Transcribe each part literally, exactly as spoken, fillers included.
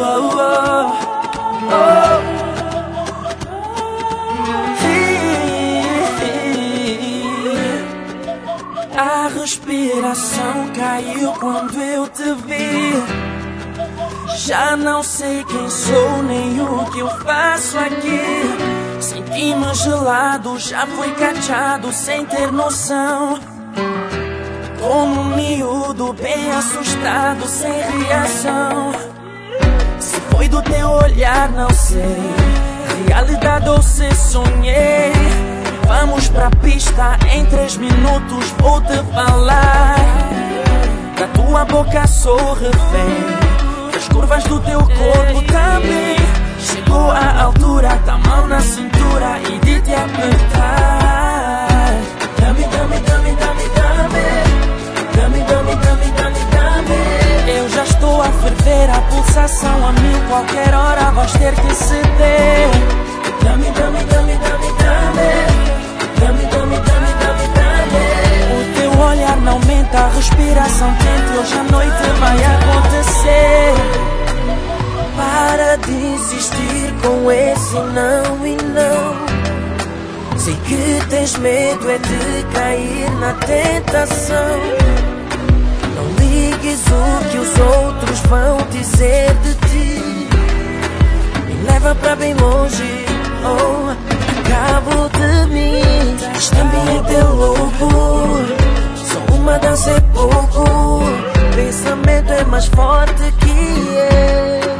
A respiração caiu quando eu te vi. Já não sei quem sou nem o que eu faço aqui. Senti-me gelado, já fui cachado sem ter noção. Como um miúdo bem assustado, sem reação. Se foi do teu olhar, não sei, realidade ou se sonhei. Vamos pra pista, em três minutos vou te falar. Da tua boca sou refém, das curvas do teu corpo também. Chegou a altura da mão na cintura e de te apertar. Dame, dame, dame, dame, dame. Dame, dame, dame, dame, dame. Eu já estou a ferver, a pulsação a mil. Qualquer hora vais ter que ceder. Dame, dame, dame, dame, dame. Dame, dame, dame, dame, dame. O teu olhar não mente, a respiração quente. Hoje a noite vai acontecer. Para de insistir com esse não e não. Sei que tens medo é de cair na tentação. Não ligues o que os outros vão dizer de ti. Me leva pra bem longe, oh, cabo de mim. Este ambiente é louco, só uma dança é pouco. Pensamento é mais forte que eu.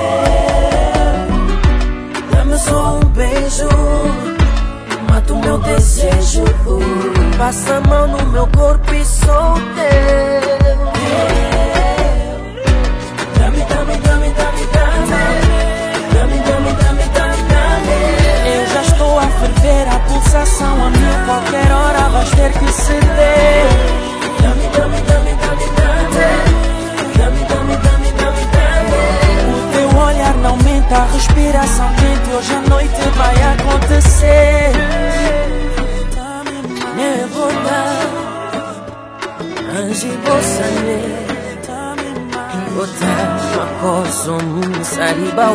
Dá-me só um beijo, mata o meu desejo. Passa a mão no meu corpo e sou teu. Dame, dame, dame, dame, dame. Dame, dame, dame, dame, dame. Eu já estou a ferver, a pulsação a mil. Qualquer hora vais ter que ceder. Dame, dame, dame, dame, dame. Dame, dame, dame, dame, dame. O teu olhar não mente, a respiração quente. Hoje a noite vai acontecer. Ne vota anji bosane vota makoso musaribao.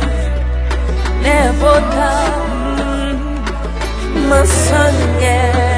Ne vota masange